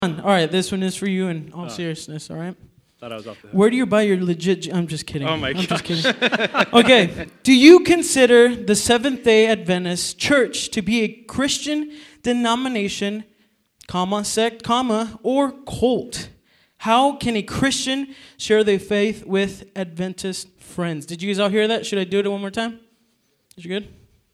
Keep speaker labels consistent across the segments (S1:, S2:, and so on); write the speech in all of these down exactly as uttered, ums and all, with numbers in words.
S1: All right, this one is for you in all
S2: Oh.
S1: seriousness, all right?
S2: Thought I was off the hook.
S1: Where do you buy your legit... I'm just kidding.
S2: Oh my
S1: I'm
S2: gosh.
S1: just kidding. Okay, do you consider the Seventh-day Adventist Church to be a Christian denomination, comma, sect, comma, or cult? How can a Christian share their faith with Adventist friends? Did you guys all hear that? Should I do it one more time? Is you good?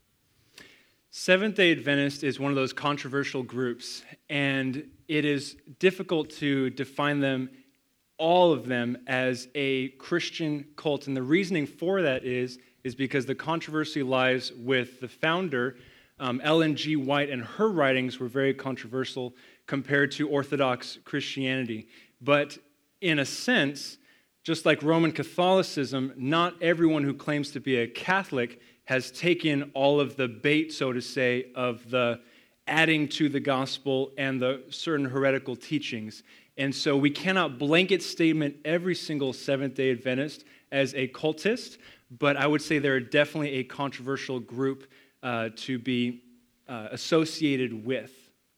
S2: Seventh-day Adventist is one of those controversial groups, and it is difficult to define them, all of them, as a Christian cult. And the reasoning for that is, is because the controversy lies with the founder, um, Ellen G. White, and her writings were very controversial compared to Orthodox Christianity. But in a sense, just like Roman Catholicism, not everyone who claims to be a Catholic has taken all of the bait, so to say, of the adding to the gospel and the certain heretical teachings. And so we cannot blanket statement every single Seventh-day Adventist as a cultist, but I would say they're definitely a controversial group uh, to be uh, associated with.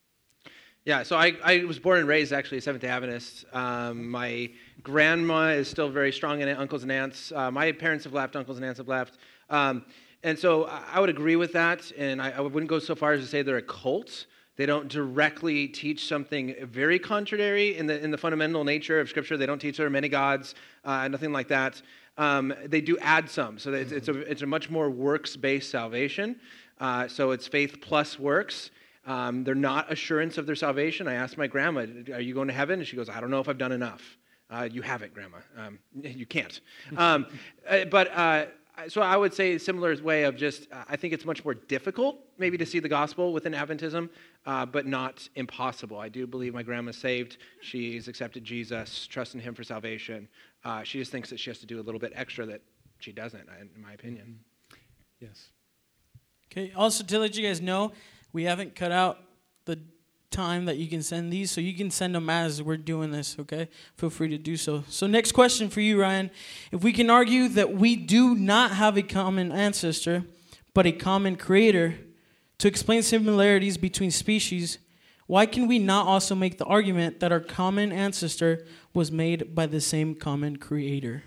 S3: Yeah, so I, I was born and raised actually a Seventh-day Adventist. Um, my grandma is still very strong in it, uncles and aunts. Uh, my parents have left, uncles and aunts have left. Um, and so I would agree with that, and I, I wouldn't go so far as to say they're a cult. They don't directly teach something very contrary in the in the fundamental nature of Scripture. They don't teach there are many gods, uh, nothing like that. Um, they do add some, so it's, it's, a, it's a much more works-based salvation. Uh, so it's faith plus works. Um, they're not assurance of their salvation. I asked my grandma, are you going to heaven? And she goes, I don't know if I've done enough. Uh, you haven't, Grandma. Um, you can't. Um, uh, but uh, so I would say a similar way of just, uh, I think it's much more difficult maybe to see the gospel within Adventism, uh, but not impossible. I do believe my grandma's saved. She's accepted Jesus, trusting him for salvation. Uh, she just thinks that she has to do a little bit extra that she doesn't, in my opinion.
S2: Yes.
S1: Okay, also to let you guys know, we haven't cut out the time that you can send these, so you can send them as we're doing this, okay? Feel free to do so. So next question for you, Ryan. If we can argue that we do not have a common ancestor, but a common creator, to explain similarities between species, why can we not also make the argument that our common ancestor was made by the same common creator?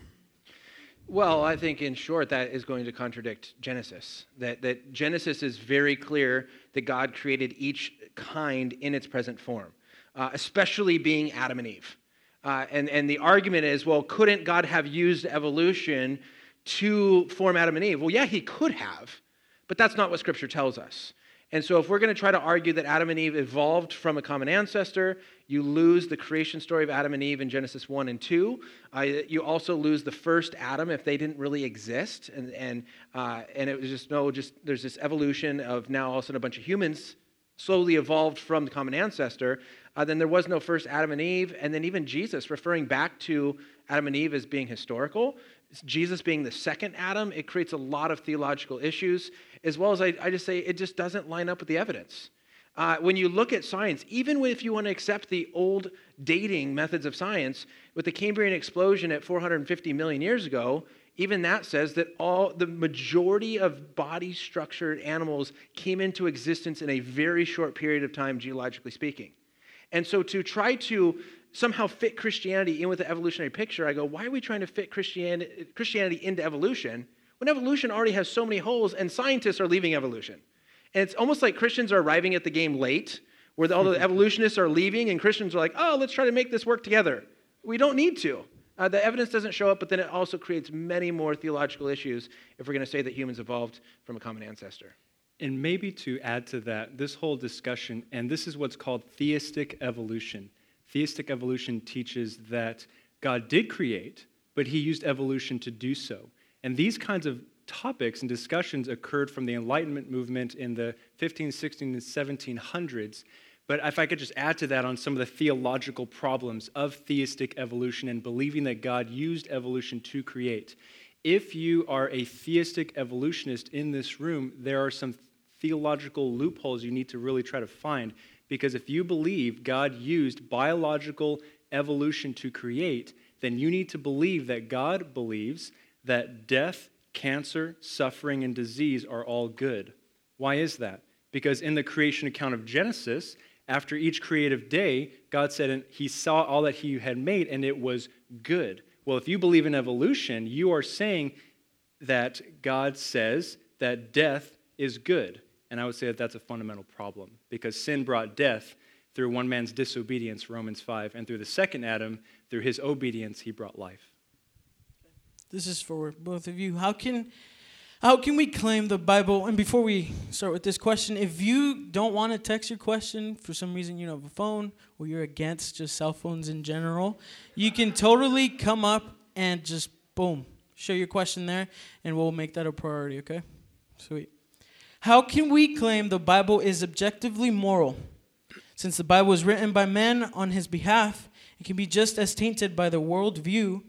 S3: Well, I think in short that is going to contradict Genesis. That that Genesis is very clear that God created each kind in its present form, uh, especially being Adam and Eve. Uh, and, and the argument is, well, couldn't God have used evolution to form Adam and Eve? Well, yeah, he could have, but that's not what Scripture tells us. And so if we're going to try to argue that Adam and Eve evolved from a common ancestor, you lose the creation story of Adam and Eve in Genesis one and two. Uh, you also lose the first Adam if they didn't really exist. And and uh, and it was just, no, just there's this evolution of now all of a sudden a bunch of humans slowly evolved from the common ancestor. Uh, then there was no first Adam and Eve. And then even Jesus, referring back to Adam and Eve as being historical, Jesus being the second Adam, it creates a lot of theological issues, as well as I, I just say it just doesn't line up with the evidence. Uh, when you look at science, even if you want to accept the old dating methods of science, with the Cambrian explosion at four hundred fifty million years ago, even that says that all the majority of body-structured animals came into existence in a very short period of time, geologically speaking. And so to try to somehow fit Christianity in with the evolutionary picture, I go, why are we trying to fit Christianity, Christianity into evolution when evolution already has so many holes and scientists are leaving evolution? And it's almost like Christians are arriving at the game late, where all the evolutionists are leaving and Christians are like, oh, let's try to make this work together. We don't need to. Uh, the evidence doesn't show up, but then it also creates many more theological issues if we're going to say that humans evolved from a common ancestor.
S2: And maybe to add to that, this whole discussion, and this is what's called theistic evolution. Theistic evolution teaches that God did create, but he used evolution to do so. And these kinds of topics and discussions occurred from the Enlightenment movement in the fifteen, sixteen, and seventeen hundreds. But if I could just add to that on some of the theological problems of theistic evolution and believing that God used evolution to create. If you are a theistic evolutionist in this room, there are some theological loopholes you need to really try to find. Because if you believe God used biological evolution to create, then you need to believe that God believes that death, cancer, suffering, and disease are all good. Why is that? Because in the creation account of Genesis, after each creative day, God said and he saw all that he had made, and it was good. Well, if you believe in evolution, you are saying that God says that death is good. And I would say that that's a fundamental problem, because sin brought death through one man's disobedience, Romans five, and through the second Adam, through his obedience, he brought life.
S1: This is for both of you. How can how can we claim the Bible? And before we start with this question, if you don't want to text your question, for some reason you don't have a phone, or you're against just cell phones in general, you can totally come up and just, boom, share your question there, and we'll make that a priority, okay? Sweet. How can we claim the Bible is objectively moral? Since the Bible is written by men on his behalf, it can be just as tainted by the world view.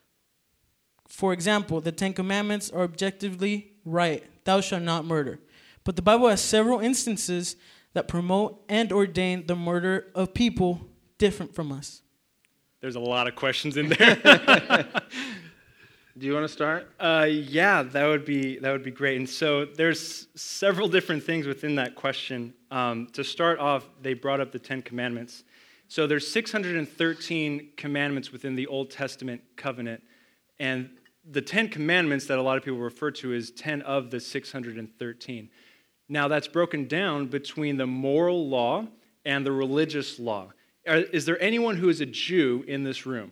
S1: For example, the Ten Commandments are objectively right. Thou shalt not murder. But the Bible has several instances that promote and ordain the murder of people different from us.
S2: There's a lot of questions in there.
S3: Do you want to start?
S2: Uh, yeah, that would be that would be great. And so there's several different things within that question. Um, to start off, they brought up the Ten Commandments. So there's six hundred thirteen commandments within the Old Testament covenant, and the Ten Commandments that a lot of people refer to as ten of the six hundred thirteen. Now that's broken down between the moral law and the religious law. Is there anyone who is a Jew in this room?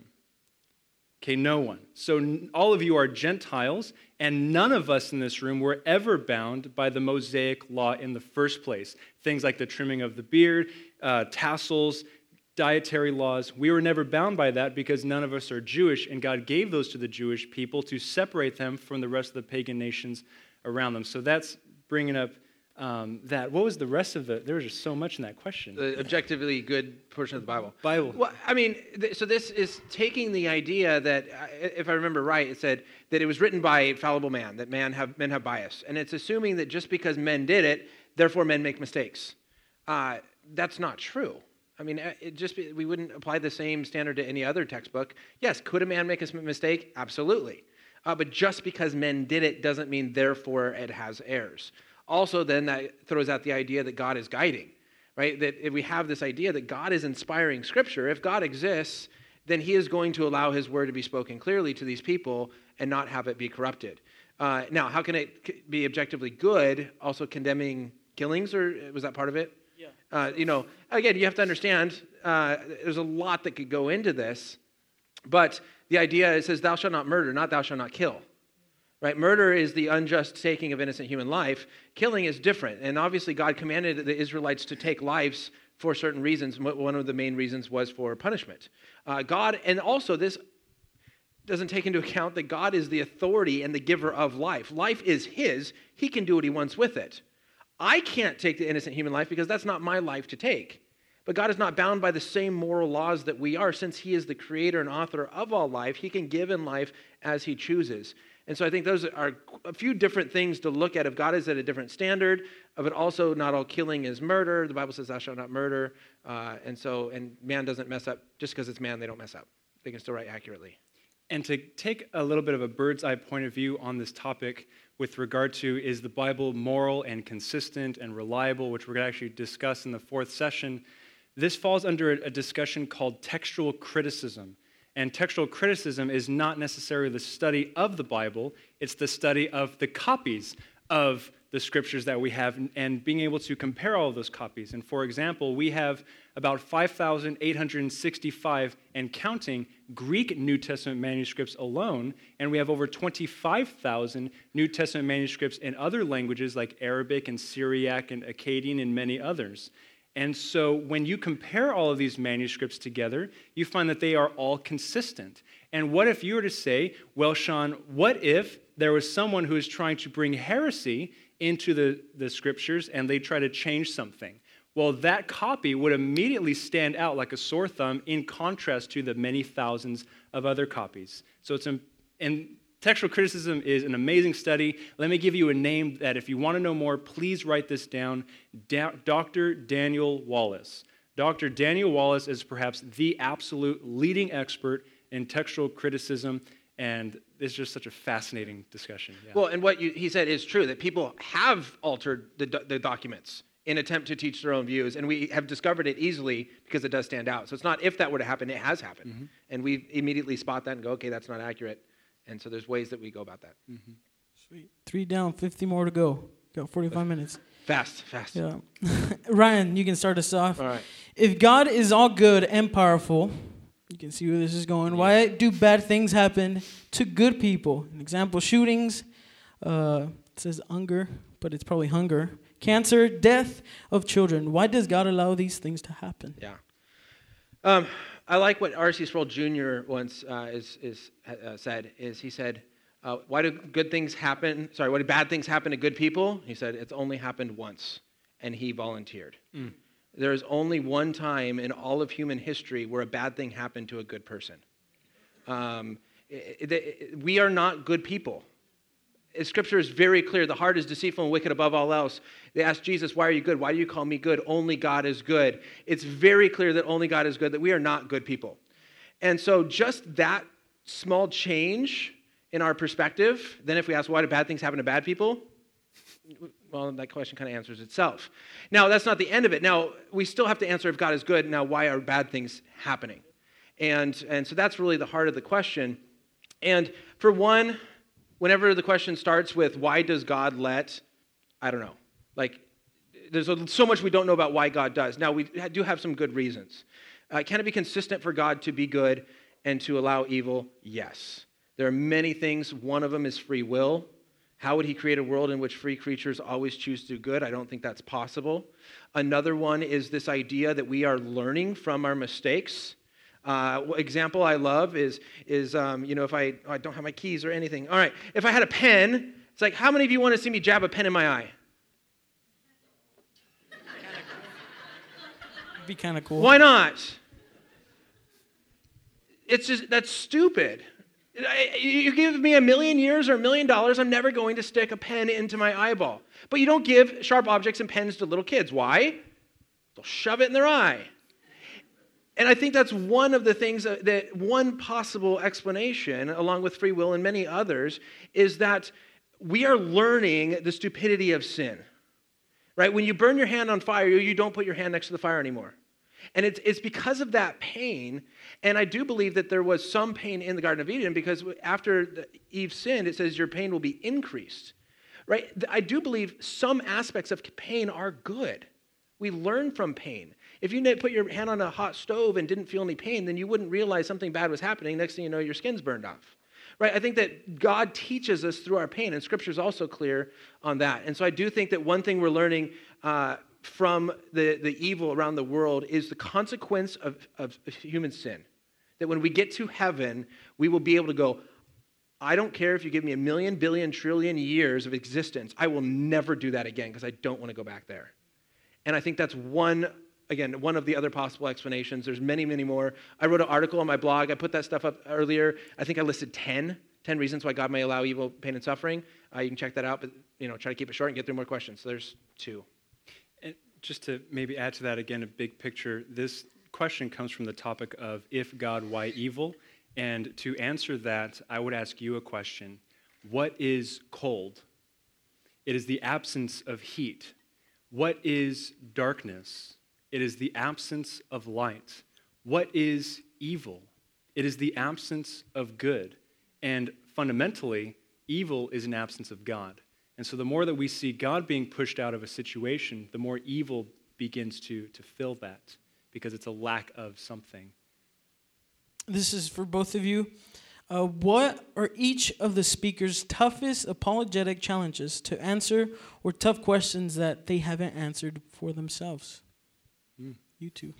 S2: Okay, no one. So all of you are Gentiles, and none of us in this room were ever bound by the Mosaic law in the first place. Things like the trimming of the beard, uh, tassels, dietary laws. We were never bound by that because none of us are Jewish, and God gave those to the Jewish people to separate them from the rest of the pagan nations around them. So that's bringing up um, that. What was the rest of the, there was just so much in that question.
S3: The objectively good portion of the Bible.
S2: Bible.
S3: Well, I mean, th- so this is taking the idea that, uh, if I remember right, it said that it was written by fallible man, that man have, men have bias. And it's assuming that just because men did it, therefore men make mistakes. Uh, that's not true. I mean, it just we wouldn't apply the same standard to any other textbook. Yes, could a man make a mistake? Absolutely. Uh, but just because men did it doesn't mean therefore it has errors. Also, then that throws out the idea that God is guiding, right? That if we have this idea that God is inspiring Scripture, if God exists, then he is going to allow his word to be spoken clearly to these people and not have it be corrupted. Uh, now, how can it be objectively good, also condemning killings, or was that part of it?
S1: Yeah.
S3: Uh, you know, again, you have to understand uh, there's a lot that could go into this, but the idea, it says, thou shalt not murder, not thou shalt not kill. Right? Murder is the unjust taking of innocent human life. Killing is different. And obviously God commanded the Israelites to take lives for certain reasons. One of the main reasons was for punishment. Uh, God, and also this doesn't take into account that God is the authority and the giver of life. Life is his. He can do what he wants with it. I can't take the innocent human life because that's not my life to take. But God is not bound by the same moral laws that we are. Since he is the creator and author of all life, he can give in life as he chooses. And so I think those are a few different things to look at. If God is at a different standard, but also not all killing is murder. The Bible says thou shalt not murder. Uh, and so, and man doesn't mess up. Just because it's man, they don't mess up. They can still write accurately.
S2: And to take a little bit of a bird's eye point of view on this topic with regard to, is the Bible moral and consistent and reliable, which we're going to actually discuss in the fourth session, this falls under a discussion called textual criticism. And textual criticism is not necessarily the study of the Bible, it's the study of the copies of the scriptures that we have and being able to compare all of those copies. And for example, we have about five thousand eight hundred sixty-five and counting Greek New Testament manuscripts alone, and we have over twenty-five thousand New Testament manuscripts in other languages like Arabic and Syriac and Akkadian and many others. And so when you compare all of these manuscripts together, you find that they are all consistent. And what if you were to say, well, Sean, what if there was someone who is trying to bring heresy into the, the scriptures and they try to change something? Well, that copy would immediately stand out like a sore thumb in contrast to the many thousands of other copies. So it's, and textual criticism is an amazing study. Let me give you a name that if you want to know more, please write this down. Da- Doctor Daniel Wallace. Doctor Daniel Wallace is perhaps the absolute leading expert in textual criticism, and it's just such a fascinating discussion. Yeah.
S3: Well, and what you, he said is true, that people have altered the, the documents in attempt to teach their own views. And we have discovered it easily because it does stand out. So it's not if that were to happen, it has happened. Mm-hmm. And we immediately spot that and go, okay, that's not accurate. And so there's ways that we go about that.
S1: Mm-hmm. Sweet. Three down, fifty more to go. Got forty-five minutes.
S3: Fast, fast.
S1: Yeah. Ryan, you can start us off.
S3: All right.
S1: If God is all good and powerful, you can see where this is going. Why do bad things happen to good people? An example, shootings. Uh, it says hunger, but it's probably hunger. Cancer, death of children. Why does God allow these things to happen?
S3: Yeah. Um, I like what R C Sproul Junior once uh, is, is, uh, said, is he said, uh, why do good things happen, sorry, why do bad things happen to good people? He said, it's only happened once, and he volunteered. Mm. There is only one time in all of human history where a bad thing happened to a good person. Um, it, it, it, we are not good people. Scripture is very clear. The heart is deceitful and wicked above all else. They asked Jesus, why are you good? Why do you call me good? Only God is good. It's very clear that only God is good, that we are not good people. And so just that small change in our perspective, then if we ask, why do bad things happen to bad people? Well, that question kind of answers itself. Now, that's not the end of it. Now, we still have to answer if God is good. Now, why are bad things happening? And, and so that's really the heart of the question. And for one, whenever the question starts with, why does God let, I don't know, like, there's so much we don't know about why God does. Now, we do have some good reasons. Uh, can it be consistent for God to be good and to allow evil? Yes. There are many things. One of them is free will. How would he create a world in which free creatures always choose to do good? I don't think that's possible. Another one is this idea that we are learning from our mistakes. Uh, example I love is, is um, you know, if I, oh, I don't have my keys or anything. All right, if I had a pen, it's like, how many of you want to see me jab a pen in my eye?
S1: It'd be kind of cool.
S3: Why not? It's just, that's stupid. You give me a million years or a million dollars, I'm never going to stick a pen into my eyeball. But you don't give sharp objects and pens to little kids. Why? They'll shove it in their eye. And I think that's one of the things that, that one possible explanation, along with free will and many others, is that we are learning the stupidity of sin. Right? When you burn your hand on fire, you don't put your hand next to the fire anymore. And it's, it's because of that pain, and I do believe that there was some pain in the Garden of Eden, because after Eve sinned, it says your pain will be increased. Right? I do believe some aspects of pain are good. We learn from pain. If you put your hand on a hot stove and didn't feel any pain, then you wouldn't realize something bad was happening. Next thing you know, your skin's burned off. Right? I think that God teaches us through our pain, and Scripture is also clear on that. And so I do think that one thing we're learning uh, from the, the evil around the world is the consequence of, of human sin. That when we get to heaven, we will be able to go, I don't care if you give me a million, billion, trillion years of existence. I will never do that again because I don't want to go back there. And I think that's one, again, one of the other possible explanations. There's many, many more. I wrote an article on my blog. I put that stuff up earlier. I think I listed ten, ten reasons why God may allow evil, pain, and suffering. Uh, you can check that out, but you know, try to keep it short and get through more questions. So there's two.
S2: And just to maybe add to that again, a big picture, this question comes from the topic of if God, why evil? And to answer that, I would ask you a question. What is cold? It is the absence of heat. What is darkness? It is the absence of light. What is evil? It is the absence of good. And fundamentally, evil is an absence of God. And so the more that we see God being pushed out of a situation, the more evil begins to, to fill that, because it's a lack of something.
S1: This is for both of you. Uh, what are each of the speakers' toughest apologetic challenges to answer, or tough questions that they haven't answered for themselves? Mm. You two.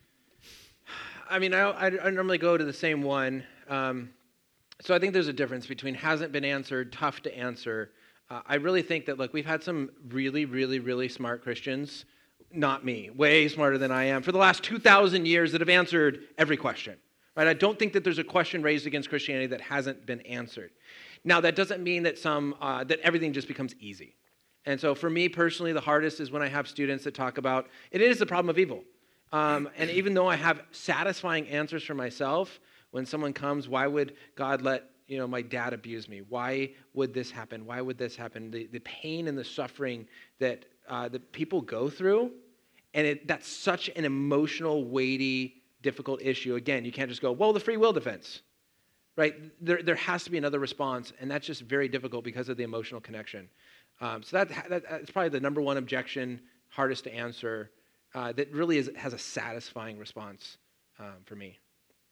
S3: I mean, I, I normally go to the same one. Um, so I think there's a difference between hasn't been answered, tough to answer. Uh, I really think that, look, we've had some really, really, really smart Christians, not me, way smarter than I am, for the last two thousand years that have answered every question. Right? I don't think that there's a question raised against Christianity that hasn't been answered. Now, that doesn't mean that some uh, that everything just becomes easy. And so for me personally, the hardest is when I have students that talk about, it is the problem of evil. Um, and even though I have satisfying answers for myself, when someone comes, why would God let you know my dad abuse me? Why would this happen? Why would this happen? The, the pain and the suffering that uh, that people go through, and it, that's such an emotional, weighty, difficult issue. Again, you can't just go, well, the free will defense, right? There, there has to be another response, and that's just very difficult because of the emotional connection. Um, so that, that that's probably the number one objection, hardest to answer, uh, that really is, has a satisfying response um, for me.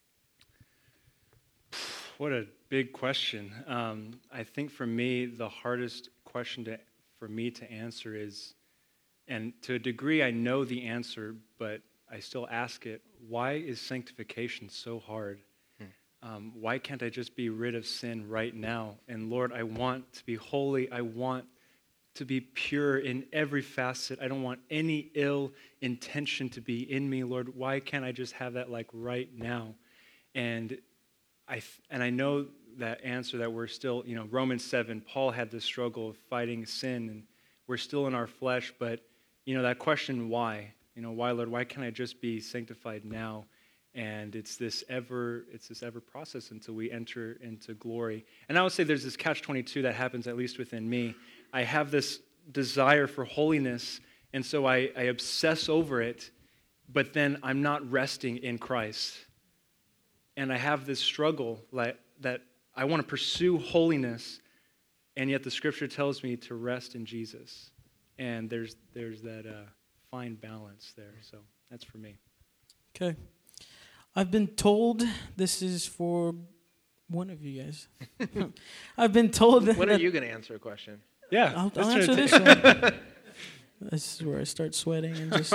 S2: What a big question. Um, I think for me, the hardest question to, for me to answer is, and to a degree I know the answer, but I still ask it, why is sanctification so hard? Hmm. Um, why can't I just be rid of sin right now? And Lord, I want to be holy. I want to be pure in every facet. I don't want any ill intention to be in me, Lord. Why can't I just have that like right now? And I and I know that answer that we're still, you know, Romans seven, Paul had this struggle of fighting sin, and we're still in our flesh, but, you know, that question, why? You know, why, Lord, why can't I just be sanctified now? And it's this ever, it's this ever process until we enter into glory. And I would say there's this catch twenty-two that happens, at least within me. I have this desire for holiness, and so I, I obsess over it, but then I'm not resting in Christ. And I have this struggle like, that I want to pursue holiness, and yet the Scripture tells me to rest in Jesus. And there's there's that uh, fine balance there. So that's for me.
S1: Okay. I've been told, this is for one of you guys. I've been told that...
S3: When are you going to answer a question?
S2: Yeah.
S1: I'll, I'll answer this one. This is where I start sweating and just...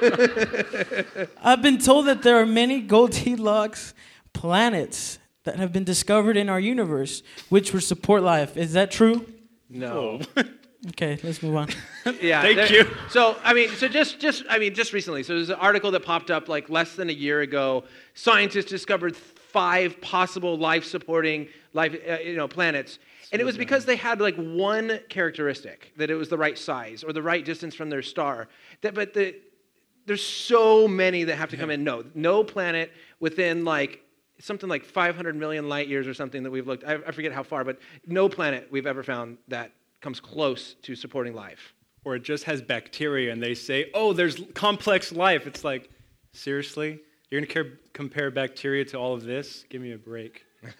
S1: I've been told that there are many Goldilocks planets that have been discovered in our universe, which would support life. Is that true?
S3: No.
S1: Okay, let's move on.
S3: Yeah.
S2: Thank
S3: there,
S2: you.
S3: So, I mean, so just, just, I mean, just recently, so there's an article that popped up like less than a year ago. Scientists discovered five possible life-supporting life, uh, you know, planets. And it was because they had like one characteristic, that it was the right size or the right distance from their star. That, but the, there's so many that have to come in. No, no planet within like something like five hundred million light years or something that we've looked, I, I forget how far, but no planet we've ever found that comes close to supporting life.
S2: Or it just has bacteria, and they say, oh, there's complex life. It's like, seriously? You're going to compare bacteria to all of this? Give me a break.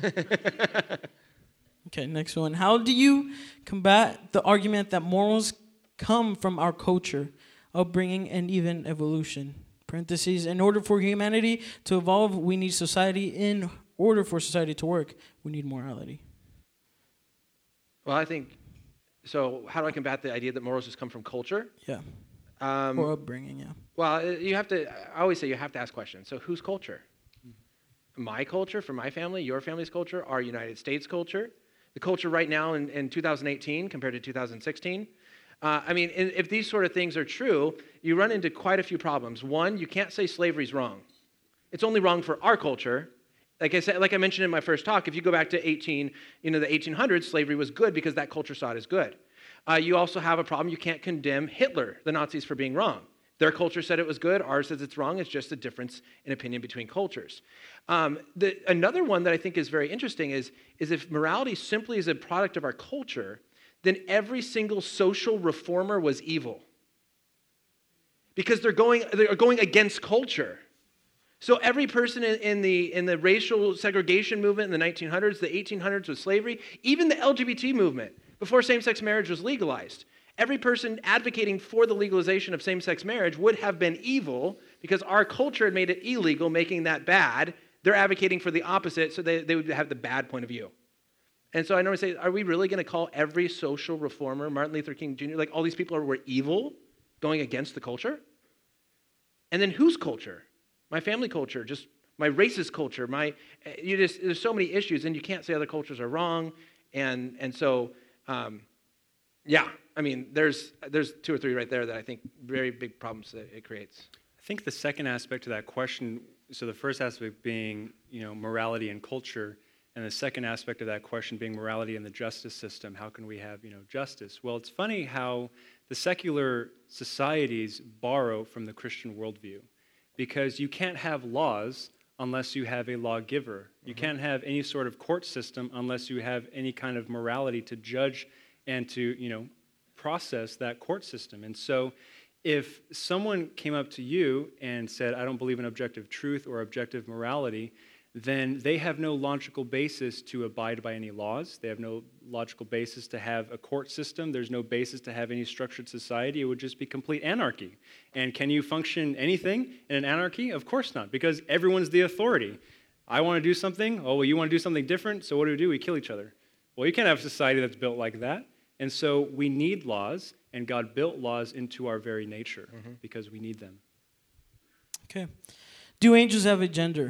S1: Okay, next one. How do you combat the argument that morals come from our culture, upbringing, and even evolution? Parentheses, in order for humanity to evolve, we need society. In order for society to work, we need morality.
S3: Well, I think, so how do I combat the idea that morals just come from culture?
S1: Yeah.
S3: Um,
S1: or upbringing, yeah.
S3: Well, you have to, I always say you have to ask questions. So whose culture? My culture, for my family, your family's culture, our United States culture, the culture right now in, in two thousand eighteen compared to two thousand sixteen. Uh, I mean, if these sort of things are true, you run into quite a few problems. One, you can't say slavery's wrong. It's only wrong for our culture. Like I said, like I mentioned in my first talk, if you go back to eighteen, you know, the eighteen hundreds, slavery was good because that culture saw it as good. Uh, you also have a problem. You can't condemn Hitler, the Nazis, for being wrong. Their culture said it was good. Ours says it's wrong. It's just a difference in opinion between cultures. Um, the, another one that I think is very interesting is, is if morality simply is a product of our culture, then every single social reformer was evil. Because they're going, they're going against culture. So every person in, in, the, in the racial segregation movement in the nineteen hundreds, the eighteen hundreds with slavery, even the L G B T movement, before same-sex marriage was legalized, every person advocating for the legalization of same-sex marriage would have been evil because our culture had made it illegal, making that bad. They're advocating for the opposite, so they, they would have the bad point of view. And so I normally say, are we really going to call every social reformer, Martin Luther King Junior, like all these people were evil, going against the culture? And then whose culture? My family culture, just my racist culture. My, you just there's so many issues, and you can't say other cultures are wrong. And and so, um, yeah, I mean, there's there's two or three right there that I think very big problems that it creates.
S2: I think the second aspect to that question, so the first aspect being, you know, morality and culture, and the second aspect of that question being morality and the justice system. How can we have, you know, justice? Well, it's funny how the secular societies borrow from the Christian worldview, because you can't have laws unless you have a lawgiver. You mm-hmm. can't have any sort of court system unless you have any kind of morality to judge and to, you know, process that court system. And so if someone came up to you and said, I don't believe in objective truth or objective morality, then they have no logical basis to abide by any laws. They have no logical basis to have a court system. There's no basis to have any structured society. It would just be complete anarchy. And can you function anything in an anarchy? Of course not, because everyone's the authority. I want to do something. Oh, well, you want to do something different, so what do we do? We kill each other. Well, you can't have a society that's built like that. And so we need laws, and God built laws into our very nature mm-hmm. because we need them.
S1: Okay. Do angels have a gender?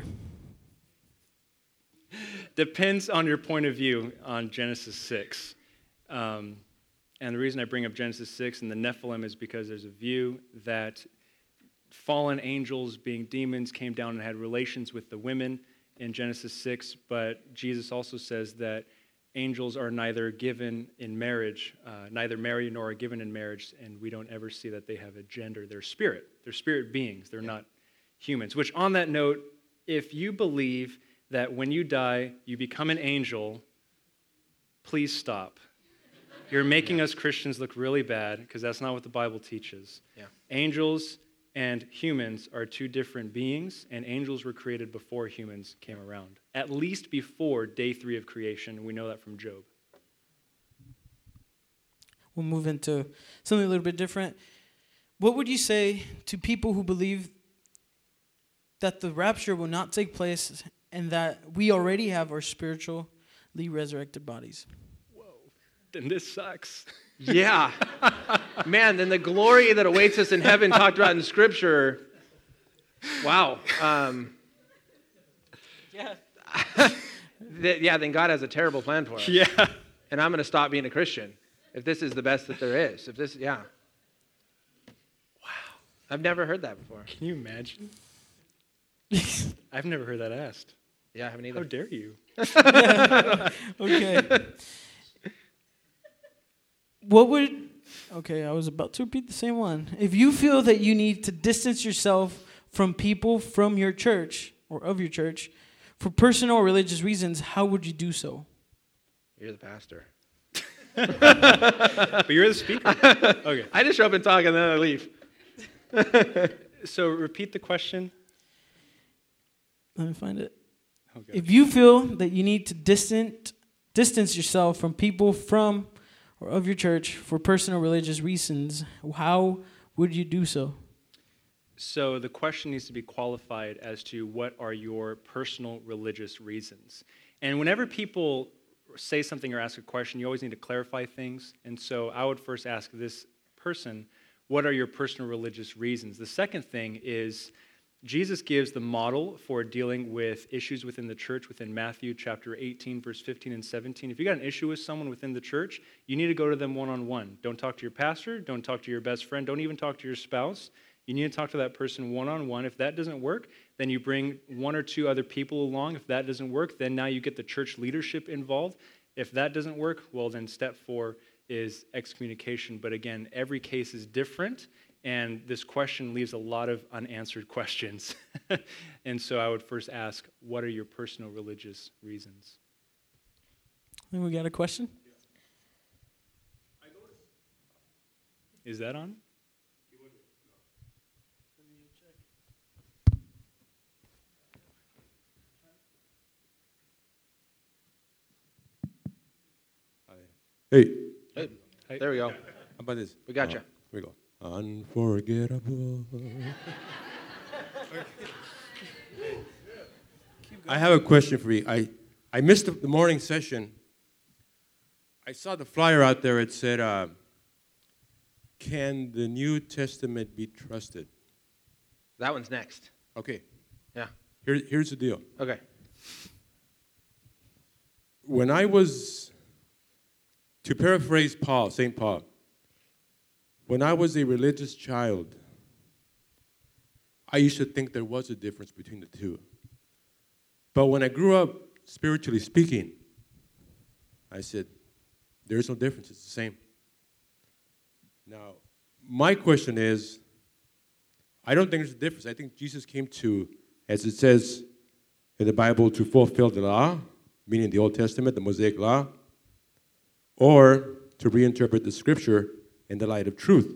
S2: Depends on your point of view on Genesis six. Um, and the reason I bring up Genesis six and the Nephilim is because there's a view that fallen angels, being demons, came down and had relations with the women in Genesis six, but Jesus also says that angels are neither given in marriage, uh, neither married nor are given in marriage, and we don't ever see that they have a gender. They're spirit. They're spirit beings. They're yeah. not humans. Which, on that note, if you believe that when you die, you become an angel, please stop. You're making yeah. us Christians look really bad, because that's not what the Bible teaches. Yeah. Angels and humans are two different beings, and angels were created before humans came around, at least before day three of creation. We know that from Job.
S1: We'll move into something a little bit different. What would you say to people who believe that the rapture will not take place and that we already have our spiritually resurrected bodies?
S2: Whoa, then this sucks.
S3: Yeah. Man, then the glory that awaits us in heaven talked about in Scripture. Wow. Um,
S1: yeah.
S3: th- yeah, then God has a terrible plan for us.
S2: Yeah.
S3: And I'm going to stop being a Christian if this is the best that there is. If this, yeah. Wow. I've never heard that before.
S2: Can you imagine? I've never heard that asked.
S3: Yeah, I haven't either.
S2: How dare you?
S1: Okay. What would, okay, I was about to repeat the same one. If you feel that you need to distance yourself from people from your church or of your church for personal or religious reasons, how would you do so?
S3: You're the pastor.
S2: But you're the speaker. Okay.
S3: I just show up and talk and then I leave.
S2: So repeat the question.
S1: Let me find it.
S2: Okay.
S1: If you feel that you need to distant, distance yourself from people from or of your church for personal religious reasons, how would you do so?
S2: So the question needs to be qualified as to what are your personal religious reasons. And whenever people say something or ask a question, you always need to clarify things. And so I would first ask this person, what are your personal religious reasons? The second thing is, Jesus gives the model for dealing with issues within the church within Matthew chapter eighteen, verse fifteen and seventeen. If you got an issue with someone within the church, you need to go to them one-on-one. Don't talk to your pastor. Don't talk to your best friend. Don't even talk to your spouse. You need to talk to that person one-on-one. If that doesn't work, then you bring one or two other people along. If that doesn't work, then now you get the church leadership involved. If that doesn't work, well, then step four is excommunication. But again, every case is different. And this question leaves a lot of unanswered questions. And so I would first ask, what are your personal religious reasons?
S1: I think we got a question.
S2: Is that on?
S4: Hey.
S3: Hey. Hey. There we go.
S4: How about this?
S3: We got you.
S4: Uh, here we go. Unforgettable. I have a question for you. I, I missed the, the morning session. I saw the flyer out there. It said, uh, can the New Testament be trusted?
S3: That one's next.
S4: Okay.
S3: Yeah.
S4: Here, here's the deal.
S3: Okay.
S4: When I was, to paraphrase Paul, Saint Paul, when I was a religious child, I used to think there was a difference between the two. But when I grew up, spiritually speaking, I said, there's no difference, it's the same. Now, my question is, I don't think there's a difference. I think Jesus came to, as it says in the Bible, to fulfill the law, meaning the Old Testament, the Mosaic law, or to reinterpret the scripture, in the light of truth.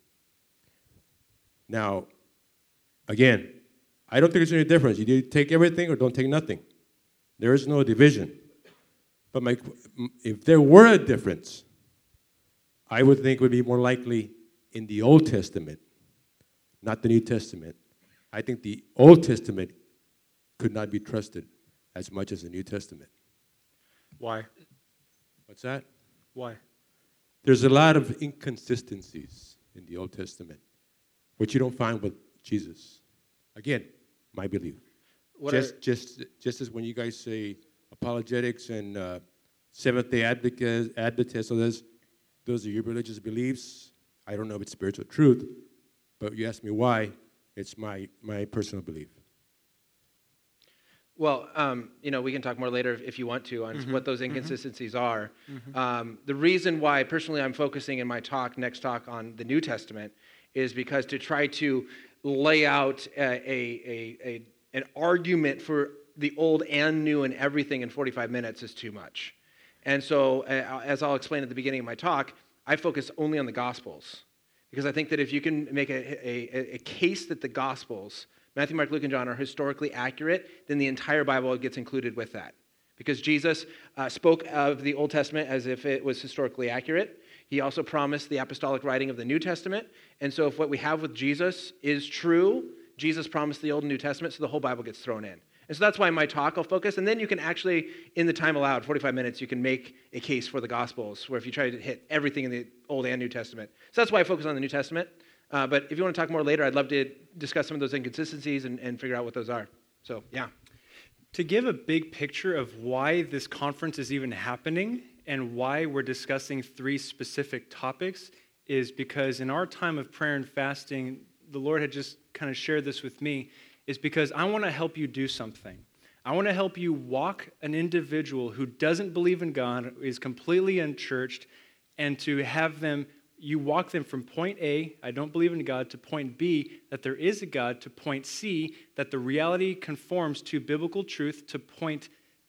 S4: Now, again, I don't think there's any difference. You either take everything or don't take nothing. There is no division. But my, if there were a difference, I would think it would be more likely in the Old Testament, not the New Testament. I think the Old Testament could not be trusted as much as the New Testament.
S2: Why?
S4: What's that?
S2: Why?
S4: There's a lot of inconsistencies in the Old Testament, which you don't find with Jesus. Again, my belief.
S3: What
S4: just,
S3: are,
S4: just, just as when you guys say apologetics and uh, Seventh-day Adventists, Adventists, so those, those are your religious beliefs. I don't know if it's spiritual truth, but you ask me why, it's my, my personal belief.
S3: Well, um, you know, we can talk more later if, if you want to on
S2: Mm-hmm.
S3: what those inconsistencies mm-hmm. are.
S2: Mm-hmm.
S3: Um, the reason why, personally, I'm focusing in my talk, next talk, on the New Testament is because to try to lay out a, a, a, a an argument for the old and new and everything in forty-five minutes is too much. And so, uh, as I'll explain at the beginning of my talk, I focus only on the Gospels. Because I think that if you can make a, a, a case that the Gospels, Matthew, Mark, Luke, and John, are historically accurate, then the entire Bible gets included with that. Because Jesus uh, spoke of the Old Testament as if it was historically accurate. He also promised the apostolic writing of the New Testament. And so if what we have with Jesus is true, Jesus promised the Old and New Testament, so the whole Bible gets thrown in. And so that's why in my talk I'll focus. And then you can actually, in the time allowed, forty-five minutes, you can make a case for the Gospels, where if you try to hit everything in the Old and New Testament. So that's why I focus on the New Testament. Uh, but if you want to talk more later, I'd love to discuss some of those inconsistencies and, and figure out what those are. So, yeah.
S2: To give a big picture of why this conference is even happening and why we're discussing three specific topics is because in our time of prayer and fasting, the Lord had just kind of shared this with me, is because I want to help you do something. I want to help you walk an individual who doesn't believe in God, is completely unchurched, and to have them, you walk them from point A, I don't believe in God, to point B, that there is a God, to point C, that the reality conforms to biblical truth, to point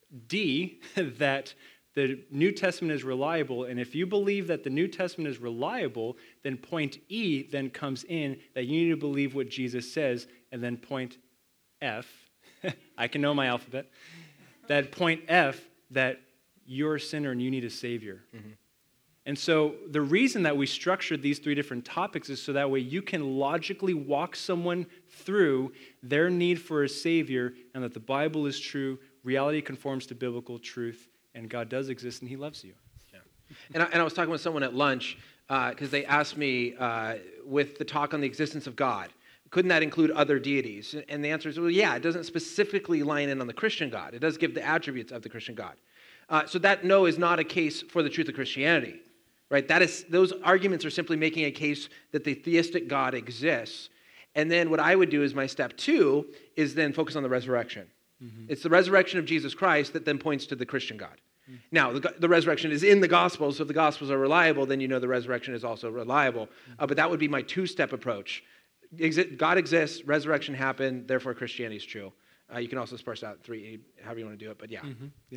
S2: D, that the New Testament is reliable. And if you believe that the New Testament is reliable, then point E then comes in, that you need to believe what Jesus says, and then point F, I can know my alphabet, that point F, that you're a sinner and you need a Savior. Mm-hmm. And so the reason that we structured these three different topics is so that way you can logically walk someone through their need for a Savior, and that the Bible is true, reality conforms to biblical truth, and God does exist and He loves you.
S3: Yeah. And I, and I was talking with someone at lunch because uh, they asked me uh, with the talk on the existence of God, couldn't that include other deities? And the answer is, well, yeah, it doesn't specifically line in on the Christian God. It does give the attributes of the Christian God. Uh, so that, no, is not a case for the truth of Christianity. Right? That is, those arguments are simply making a case that the theistic God exists. And then what I would do is my step two is then focus on the resurrection. Mm-hmm. It's the resurrection of Jesus Christ that then points to the Christian God. Mm-hmm. Now, the, the resurrection is in the Gospels, so if the Gospels are reliable, then you know the resurrection is also reliable. Mm-hmm. Uh, but that would be my two-step approach. Exi- God exists, resurrection happened, therefore Christianity is true. Uh, you can also sparse out three, however you want to do it, but yeah.
S2: Mm-hmm. Yeah.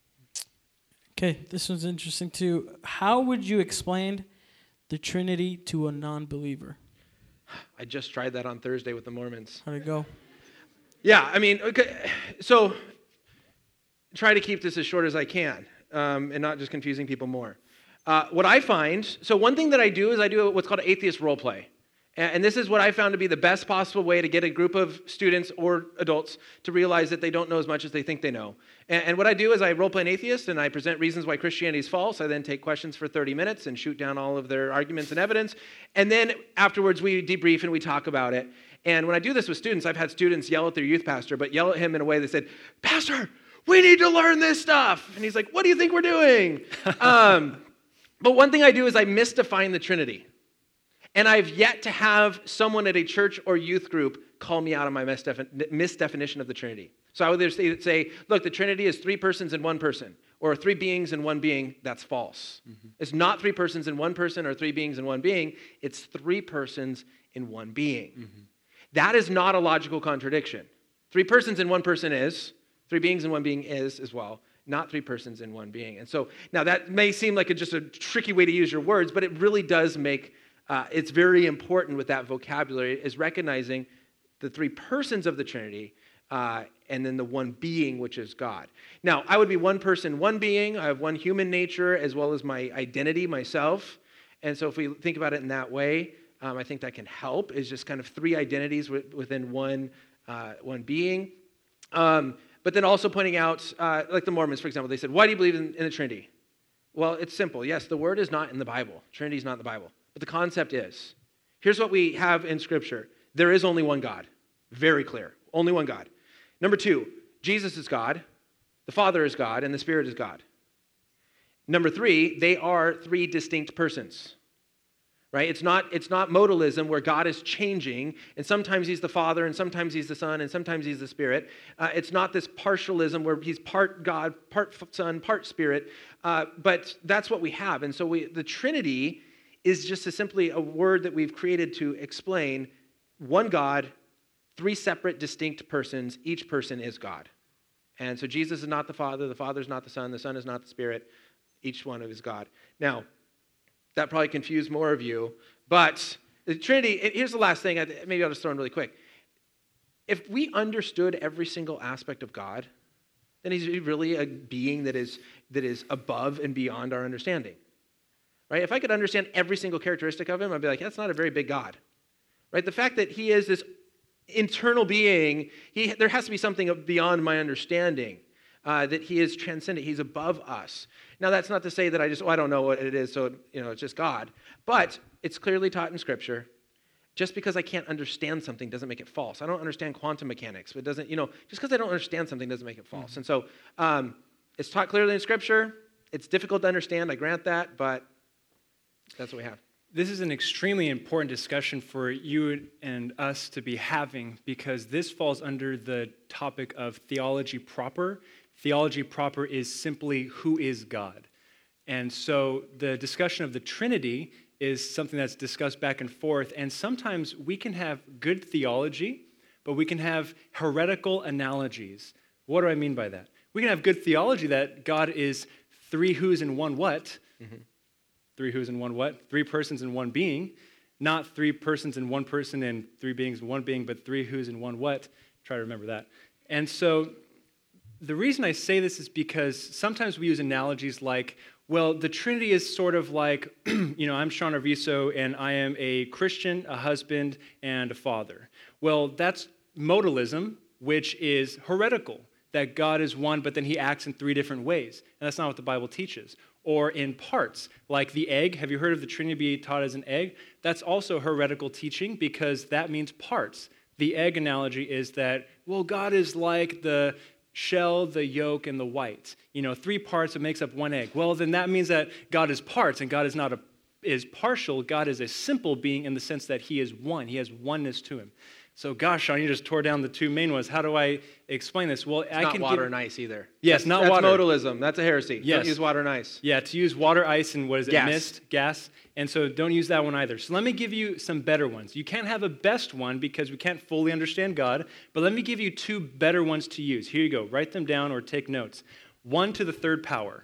S1: Okay, this one's interesting too. How would you explain the Trinity to a non-believer?
S3: I just tried that on Thursday with the Mormons.
S1: How'd it go?
S3: Yeah, I mean, okay, so try to keep this as short as I can um, and not just confusing people more. Uh, what I find, so one thing that I do is I do what's called an atheist role play. And this is what I found to be the best possible way to get a group of students or adults to realize that they don't know as much as they think they know. And what I do is I role play an atheist and I present reasons why Christianity is false. I then take questions for thirty minutes and shoot down all of their arguments and evidence. And then afterwards we debrief and we talk about it. And when I do this with students, I've had students yell at their youth pastor, but yell at him in a way that said, "Pastor, we need to learn this stuff." And he's like, "What do you think we're doing?" um, but one thing I do is I misdefine the Trinity. And I've yet to have someone at a church or youth group call me out on my misdefin- misdefinition of the Trinity. So I would either say, say, look, the Trinity is three persons in one person, or three beings in one being. That's false. Mm-hmm. It's not three persons in one person or three beings in one being. It's three persons in one being. Mm-hmm. That is not a logical contradiction. Three persons in one person is, three beings in one being is as well. not three persons in one being. And so now that may seem like a, just a tricky way to use your words, but it really does make, uh, it's very important with that vocabulary is recognizing the three persons of the Trinity uh, and then the one being, which is God. Now, I would be one person, one being. I have one human nature as well as my identity, myself. And so if we think about it in that way, um, I think that can help, is just kind of three identities within one, uh, one being. Um, but then also pointing out, uh, like the Mormons, for example, they said, why do you believe in, in the Trinity? Well, it's simple. Yes, the word is not in the Bible. Trinity is not in the Bible. But the concept is. Here's what we have in Scripture. There is only one God. Very clear. Only one God. Number two, Jesus is God. The Father is God. And the Spirit is God. Number three, they are three distinct persons. Right? It's not, it's not modalism where God is changing, and sometimes he's the Father, and sometimes he's the Son, and sometimes he's the Spirit. Uh, it's not this partialism where he's part God, part Son, part Spirit, uh, but that's what we have. And so we, the Trinity is just a, simply a word that we've created to explain one God, three separate, distinct persons. Each person is God. And so Jesus is not the Father, the Father is not the Son, the Son is not the Spirit. Each one of is God. Now, that probably confused more of you, but the Trinity, here's the last thing, maybe I'll just throw in really quick. If we understood every single aspect of God, then he's really a being that is, that is above and beyond our understanding. Right? If I could understand every single characteristic of him, I'd be like, that's not a very big God. Right? The fact that he is this internal being, he, there has to be something beyond my understanding. Uh, that he is transcendent. He's above us. Now, that's not to say that I just, oh, I don't know what it is, so, you know, it's just God. But it's clearly taught in Scripture. Just because I can't understand something doesn't make it false. I don't understand quantum mechanics. But it doesn't, you know, just because I don't understand something doesn't make it false. Mm-hmm. And so um, it's taught clearly in Scripture. It's difficult to understand. I grant that, but that's what we have.
S2: This is an extremely important discussion for you and us to be having because this falls under the topic of theology proper. Theology proper is simply who is God. And so the discussion of the Trinity is something that's discussed back and forth. And sometimes we can have good theology, but we can have heretical analogies. What do I mean by that? We can have good theology that God is three who's and one what. Mm-hmm. Three who's and one what? Three persons and one being. Not three persons and one person and three beings and one being, but three who's and one what. Try to remember that. And so the reason I say this is because sometimes we use analogies like, well, the Trinity is sort of like, you know, I'm Sean Arviso, and I am a Christian, a husband, and a father. Well, that's modalism, which is heretical, that God is one, but then he acts in three different ways. And that's not what the Bible teaches. Or in parts, like the egg. Have you heard of the Trinity being taught as an egg? That's also heretical teaching because that means parts. The egg analogy is that, well, God is like the shell, the yolk, and the white. You know, three parts that makes up one egg. Well, then that means that God is parts, and God is not a is partial. God is a simple being in the sense that he is one. He has oneness to him. So, gosh, Sean, you just tore down the two main ones. How do I explain this? Well,
S3: it's
S2: I
S3: not
S2: can
S3: water
S2: give...
S3: and ice either.
S2: Yes,
S3: that's,
S2: not
S3: that's
S2: water.
S3: That's modalism. That's a heresy.
S2: Yes.
S3: Don't use water and ice.
S2: Yeah, to use water, ice, and what is it?
S3: Gas.
S2: Mist, gas. And so don't use that one either. So let me give you some better ones. You can't have a best one because we can't fully understand God, but let me give you two better ones to use. Here you go. Write them down or take notes. One to the third power.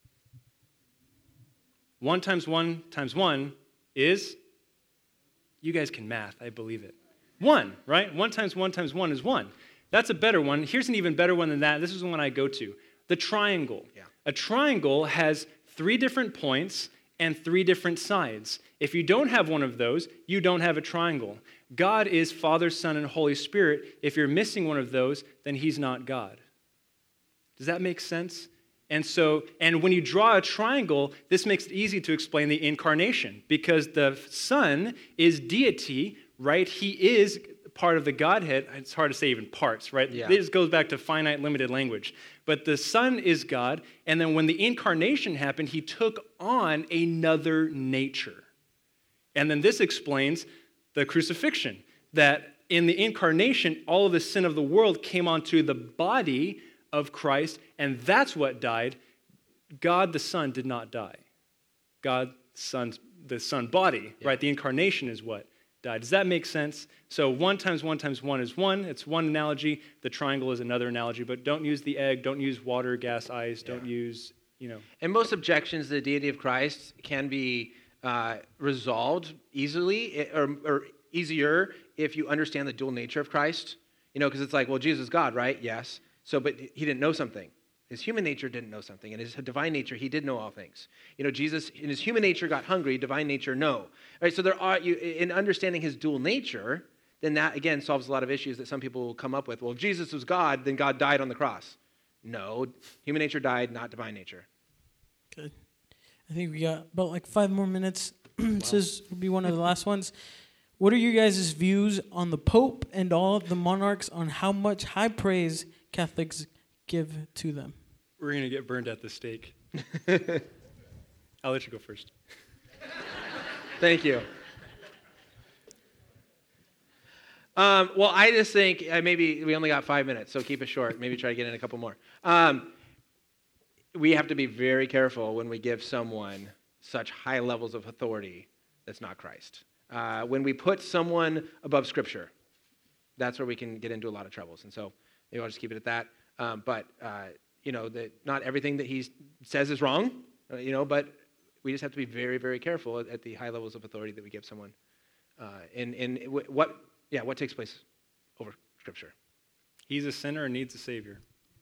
S2: One times one times one is, you guys can math, I believe it. One, right? One times one times one is one. That's a better one. Here's an even better one than that. This is the one I go to. The triangle. Yeah. A triangle has three different points and three different sides. If you don't have one of those, you don't have a triangle. God is Father, Son, and Holy Spirit. If you're missing one of those, then he's not God. Does that make sense? And so, and when you draw a triangle, this makes it easy to explain the incarnation because the Son is deity, right? He is part of the Godhead. It's hard to say even parts, right?
S3: Yeah.
S2: This goes back to finite, limited language. But the Son is God, and then when the incarnation happened, he took on another nature. And then this explains the crucifixion, that in the incarnation, all of the sin of the world came onto the body of Christ, and that's what died. God the Son did not die. God the Son's the Son body, yeah. right? The incarnation is what died. Does that make sense? So one times one times one is one. It's one analogy. The triangle is another analogy. But don't use the egg. Don't use water, gas, ice. Yeah. Don't use, you know.
S3: And most objections to the deity of Christ can be uh, resolved easily or, or easier if you understand the dual nature of Christ. You know, because it's like, well, Jesus is God, right? Yes. So, but he didn't know something. His human nature didn't know something. And his divine nature, he did know all things. You know, Jesus, in his human nature, got hungry. Divine nature, no. All right, so there are, you, in understanding his dual nature, then that, again, solves a lot of issues that some people will come up with. Well, if Jesus was God, then God died on the cross. No, human nature died, not divine nature.
S1: Good. I think we got about like five more minutes. This is will be one of the last ones. What are you guys' views on the Pope and all of the monarchs on how much high praise Catholics give to them?
S2: We're going to get burned at the stake. I'll let you go first.
S3: Thank you. Um, well, I just think uh, maybe we only got five minutes, so keep it short. Maybe try to get in a couple more. Um, we have to be very careful when we give someone such high levels of authority that's not Christ. Uh, when we put someone above Scripture, that's where we can get into a lot of troubles. And so maybe I'll just keep it at that. Um, but, uh, you know, that not everything that he says is wrong, uh, you know, but we just have to be very, very careful at, at the high levels of authority that we give someone. Uh, and and w- what, yeah, what takes place over Scripture.
S2: He's a sinner and needs a Savior.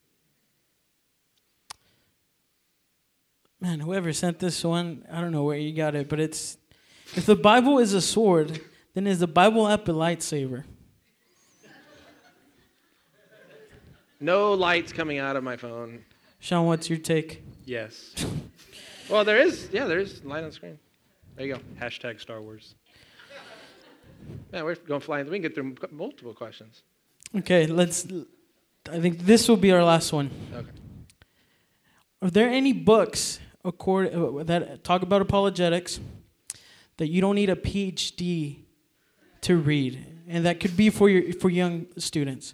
S1: Man, whoever sent this one, I don't know where you got it, but it's, if the Bible is a sword, then is the Bible app a lightsaber?
S3: No lights coming out of my phone.
S1: Sean, what's your take?
S2: Yes.
S3: Well, there is, yeah, there is light on the screen. There you go.
S2: Hashtag Star Wars.
S3: Yeah, we're going flying. We can get through multiple questions.
S1: Okay, let's, I think this will be our last one.
S3: Okay.
S1: Are there any books accord, uh, that talk about apologetics that you don't need a P H D to read, and that could be for your for young students?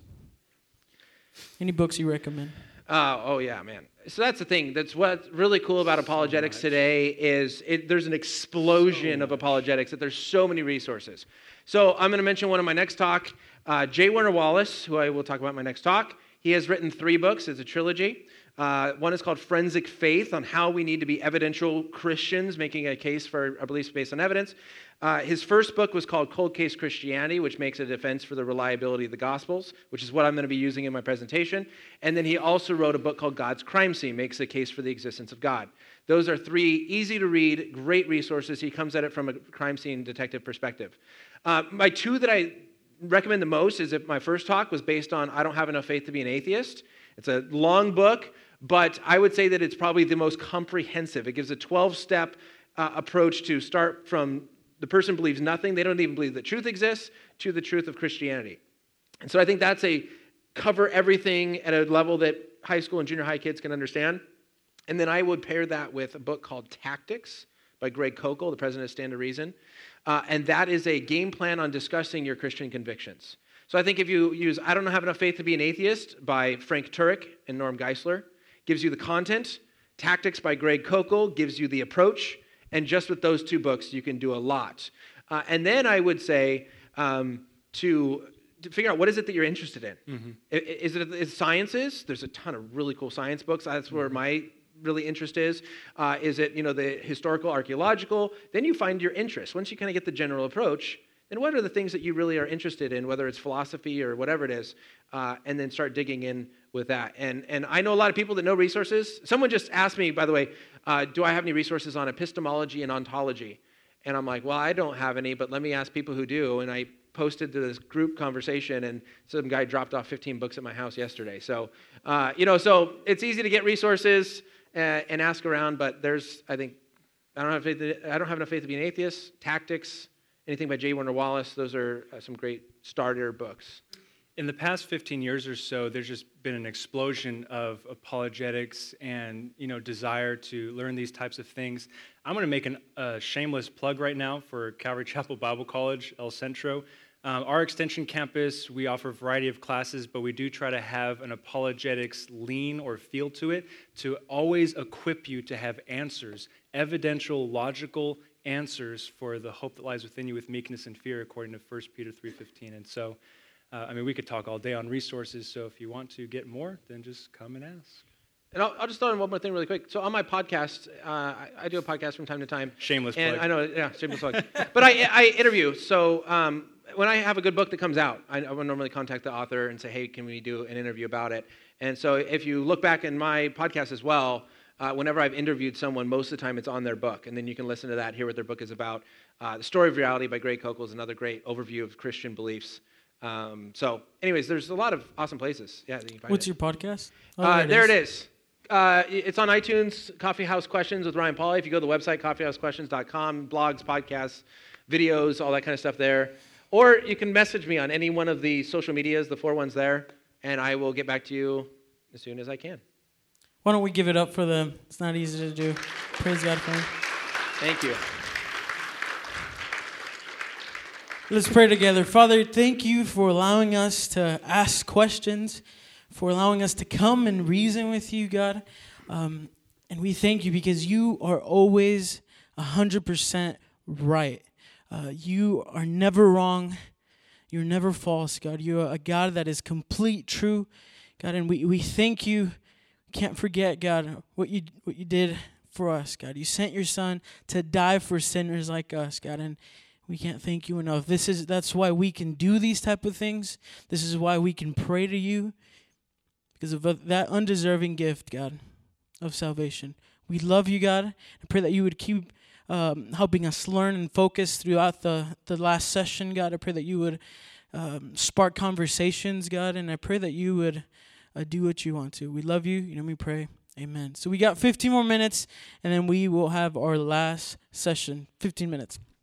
S1: Any books you recommend?
S3: Uh, oh, yeah, man. So that's the thing. That's what's really cool about apologetics today is it, there's an explosion of apologetics, that there's so many resources. So I'm going to mention one of my next talk. Uh, J. Warner Wallace, who I will talk about in my next talk, he has written three books. It's a trilogy. Uh, one is called Forensic Faith, on how we need to be evidential Christians, making a case for our beliefs based on evidence. Uh, his first book was called Cold Case Christianity, which makes a defense for the reliability of the Gospels, which is what I'm going to be using in my presentation. And then he also wrote a book called God's Crime Scene, makes a case for the existence of God. Those are three easy to read, great resources. He comes at it from a crime scene detective perspective. Uh, my two that I recommend the most is that my first talk was based on I Don't Have Enough Faith to Be an Atheist. It's a long book, but I would say that it's probably the most comprehensive. It gives a twelve-step uh, approach to start from the person believes nothing, they don't even believe that truth exists, to the truth of Christianity. And so I think that's a cover everything at a level that high school and junior high kids can understand. And then I would pair that with a book called Tactics by Greg Koukl, the president of Stand to Reason. Uh, and that is a game plan on discussing your Christian convictions. So I think if you use I Don't Have Enough Faith to Be an Atheist by Frank Turek and Norm Geisler, gives you the content. Tactics by Greg Koukl gives you the approach. And just with those two books, you can do a lot. Uh, and then I would say um, to, to figure out what is it that you're interested in. Mm-hmm. Is it is sciences? There's a ton of really cool science books. That's where mm-hmm. my really interest is. Uh, is it, you know, the historical, archaeological? Then you find your interest. Once you kind of get the general approach, then what are the things that you really are interested in, whether it's philosophy or whatever it is, uh, and then start digging in with that. And and I know a lot of people that know resources. Someone just asked me, by the way, uh, do I have any resources on epistemology and ontology? And I'm like, well, I don't have any, but let me ask people who do. And I posted to this group conversation, and some guy dropped off fifteen books at my house yesterday. So, uh, you know, so it's easy to get resources uh, and ask around, but there's, I think, I don't have faith to, I don't have enough faith to be an atheist. Tactics, anything by J. Warner Wallace, those are uh, some great starter books.
S2: In the past fifteen years or so, there's just been an explosion of apologetics and, you know, desire to learn these types of things. I'm going to make a uh, shameless plug right now for Calvary Chapel Bible College, El Centro. Um, our extension campus, we offer a variety of classes, but we do try to have an apologetics lean or feel to it to always equip you to have answers, evidential, logical answers for the hope that lies within you with meekness and fear, according to First Peter three fifteen. And so, uh, I mean, we could talk all day on resources, so if you want to get more, then just come and ask.
S3: And I'll, I'll just throw in one more thing really quick. So on my podcast, uh, I, I do a podcast from time to time.
S2: Shameless
S3: and
S2: plug.
S3: I know, yeah, shameless plug. But I, I interview. So um, when I have a good book that comes out, I, I would normally contact the author and say, hey, can we do an interview about it? And so if you look back in my podcast as well, uh, whenever I've interviewed someone, most of the time it's on their book. And then you can listen to that, hear what their book is about. Uh, the Story of Reality by Greg Koukl is another great overview of Christian beliefs. Um, so anyways, there's a lot of awesome places. Yeah, that you can find
S1: What's
S3: it.
S1: your podcast? Oh,
S3: Uh,
S1: it
S3: there
S1: is.
S3: it is. Uh, it's on iTunes, Coffee House Questions with Ryan Pauly. If you go to the website, coffee house questions dot com, blogs, podcasts, videos, all that kind of stuff there. Or you can message me on any one of the social medias, the four ones there, and I will get back to you as soon as I can.
S1: Why don't we give it up for them? It's not easy to do. Praise God for them.
S3: Thank you.
S1: Let's pray together. Father, thank you for allowing us to ask questions, for allowing us to come and reason with you, God. Um, and we thank you because you are always one hundred percent right. Uh, you are never wrong. You're never false, God. You're a God that is complete, true, God. And we, we thank you. Can't forget, God, what you what you did for us, God. You sent your Son to die for sinners like us, God. And we can't thank you enough. This is that's why we can do these type of things. This is why we can pray to you, because of that undeserving gift, God, of salvation. We love you, God. I pray that you would keep um, helping us learn and focus throughout the, the last session, God. I pray that you would um, spark conversations, God, and I pray that you would uh, do what you want to. We love you. You know me pray. Amen. So we got fifteen more minutes, and then we will have our last session. fifteen minutes.